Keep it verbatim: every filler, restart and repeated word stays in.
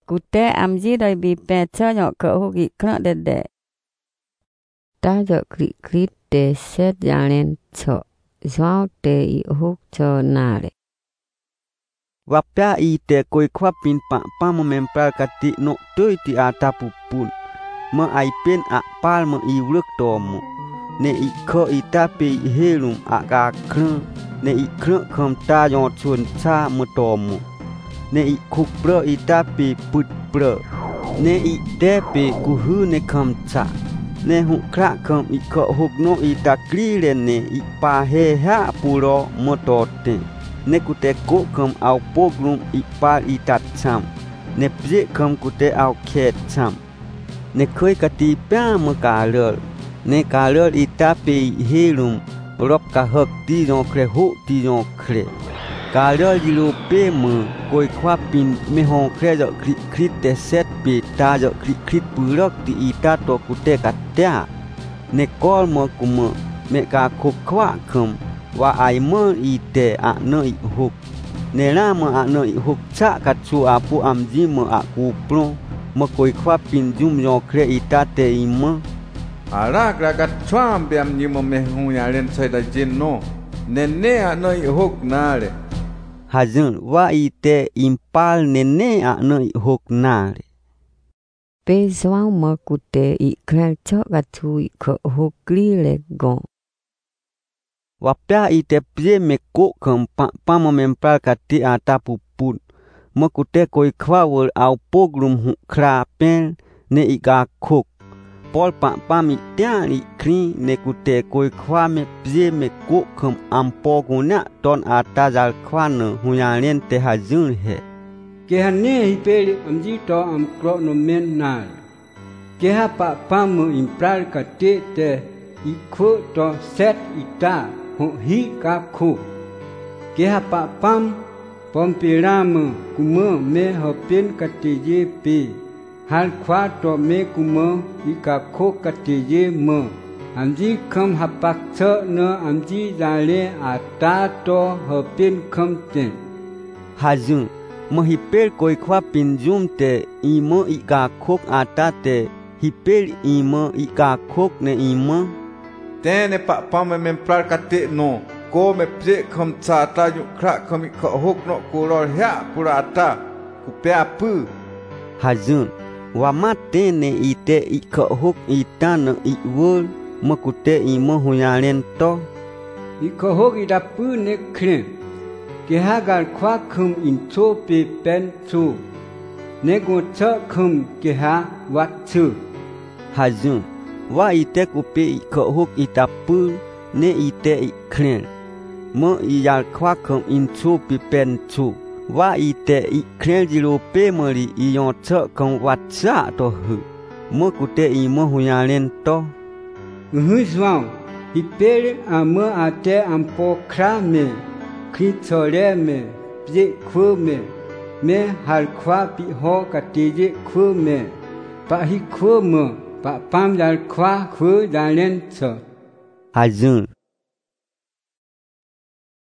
Cute amji doi bi pe cho nhỏ cỡ hô gị khăn đê đê. Ta dọ kri kri te set janen cho. Zwao te i húc cho nare. Wapya i te koi kwa pin pa pa mo mempral kati no tui ti ata pupun. Mo ai pen a pal mo i wruk tomu. Ne i ko i tape i helum a ka krun. Ne i krun kom ta yon chun cha mo tomu. Ne i kuk bro i tape put bro. Ne i tepe kuhu ne kom cha. Ne hu kra kom i ko huk no i ta kri le ne i pa he ha puro mo tote. Ne kute ko kom au pogrum i pa i tat cham. Ne pje kom kute au khet cham. Ne khoi kati pa mo ka lol. Ne ka lol i tape i helum rop ka hok ti yon kre ho ti yon kre. Ka lol di lo pe mo koi kwa pin me hon kre jo kri kri te set pe ta jo kri kri purok ti i ta to kute katea. Ne kol mo kumo me ka khok kwa kom. Wa ai mo i te a no i huk. Ne la mo a no i huk cha katsu apu amji mo a kupro. Mo koi kwa pin jum yon kre i ta te i mo. Arak rakat chuam biam ni mo me hung ya len sai da jin no. Ne ne a no i huk nare. Hazun wa i te impal ne ne a no i huk nare. Pe zwao mo kute i krel cho katsu i ko huk li le gon. Wapya i te pje me ko kom pa pa mo mempral kati ata pupun. Mo kute koi kwa wol au pogrum hu kra pen ne i ga kok. Pol pa pa mi tian i kri ne kute koi kwa me pje me ko kom ampo guna ton ata jal kwa no huya len te hazun he. Ke ha ne hi pe amji to am kro no men na. Ke ha pa pa mo impral kati te i ko to set ita. Ho hi ka khu. Ke ha pa pam pom piram kumo me ho pin kati je pi. Hal kwa to me kumo i ka khu kati je mo. Amji kham ha pak cho no amji jale a ta to ho pin kham ten. Hazun mo hipel koi kwa pin jum te i mo i ka khok ata te hipel i mo i ka khok ne i mo. Tene pa pa me mempral kati no. Ko me pje kom cha ta yu kra kom i ko huk no ko lor hea purata. Ku pe apu. Hazun wa ma tene i te i ko huk i ta no i wol. Mo kute i mo huya len to. I ko huk i da pu ne kren. Ke ha gal kwa kum in cho pe pen cho. Ne go cha kum ke ha wat chu. Hazun wa i te kupe i ko huk i ta pu ne i te i kren. Mo i yal kwa kum in cho pe pen cho. Wa i te i kren jilo pe mori i yon cha kum wat cha to hu. Mo kute i mo huya len to. Hu zwao i pe a mo a te am po kra me. Kri chole me pje khu me. Me hal kwa pi ho ka te je khu me. Pa hi khu mo. Pa pam dal kwa khu dalen cho. Hazun